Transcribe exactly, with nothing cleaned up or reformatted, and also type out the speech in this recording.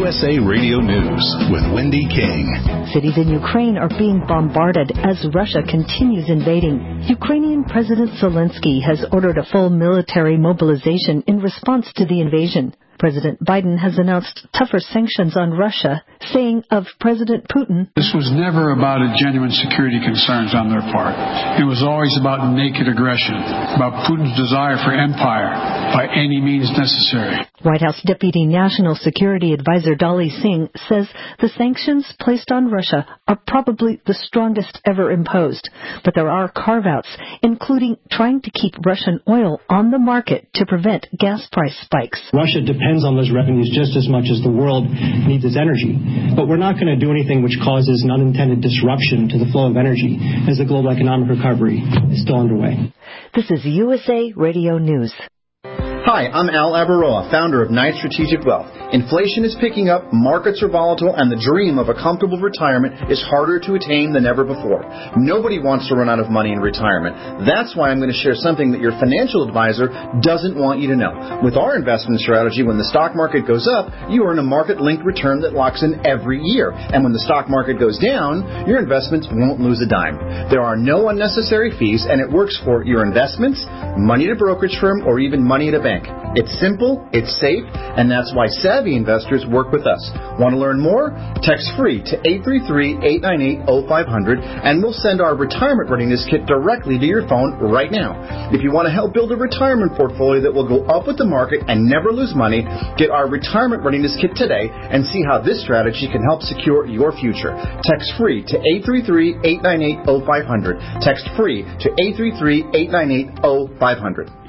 U S A Radio News with Wendy King. Cities in Ukraine are being bombarded as Russia continues invading. Ukrainian President Zelensky has ordered a full military mobilization in response to the invasion. President Biden has announced tougher sanctions on Russia, saying of President Putin, "This was never about a genuine security concerns on their part. It was always about naked aggression, about Putin's desire for empire by any means necessary." White House Deputy National Security Advisor Dolly Singh says the sanctions placed on Russia are probably the strongest ever imposed, but there are carve-outs, including trying to keep Russian oil on the market to prevent gas price spikes. Russia depends on those revenues just as much as the world needs its energy. But we're not going to do anything which causes an unintended disruption to the flow of energy as the global economic recovery is still underway. This is U S A Radio News. Hi, I'm Al Abaroa, founder of Knight Strategic Wealth. Inflation is picking up, markets are volatile, and the dream of a comfortable retirement is harder to attain than ever before. Nobody wants to run out of money in retirement. That's why I'm going to share something that your financial advisor doesn't want you to know. With our investment strategy, when the stock market goes up, you earn a market-linked return that locks in every year. And when the stock market goes down, your investments won't lose a dime. There are no unnecessary fees, and it works for your investments, money at a brokerage firm, or even money at a bank. It's simple, it's safe, and that's why savvy investors work with us. Want to learn more? Text free to eight three three, eight nine eight, oh five hundred, and we'll send our retirement readiness kit directly to your phone right now. If you want to help build a retirement portfolio that will go up with the market and never lose money, get our retirement readiness kit today and see how this strategy can help secure your future. Text free to eight three three, eight nine eight, oh five hundred. Text free to eight three three, eight nine eight, oh five hundred.